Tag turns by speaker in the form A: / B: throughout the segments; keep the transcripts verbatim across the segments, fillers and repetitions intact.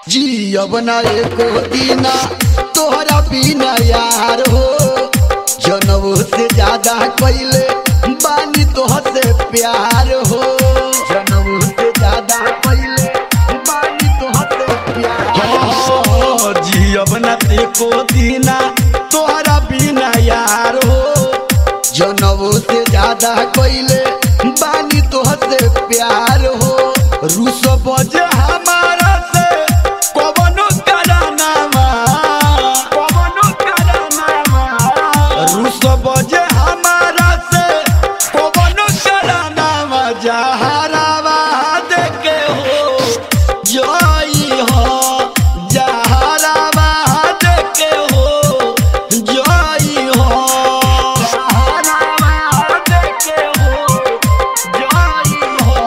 A: जियब ना एको दीना तोहरा बिना यार हो। जनऊ से ज्यादा कइले बानी तोहर से प्यार हो। जनऊ से ज्यादा कइले बानी तोहर से प्यार हो।
B: जियब ना एको दीना तोहरा बिना यार हो।
A: जनऊ से ज्यादा कइले बानी तोहर से प्यार हो।
B: रूस बजे हमारा से कवनो करानामा कवनो करानामा रूस बजे हमारा से कवनो करानामा जहरावा देके हो जई हो। जहरावा देके हो जई हो। जहरावा देके हो जई हो।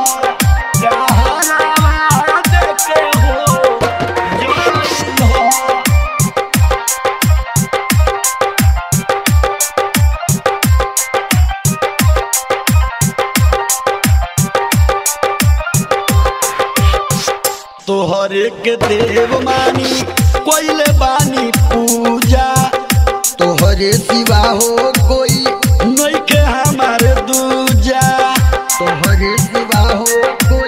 B: तोहरे के देव मानी कोइले बानी पूजा।
A: तोहरे सिवा हो कोई
B: नइखे हमारे दूजा।
A: तोहरे सिवा हो कोई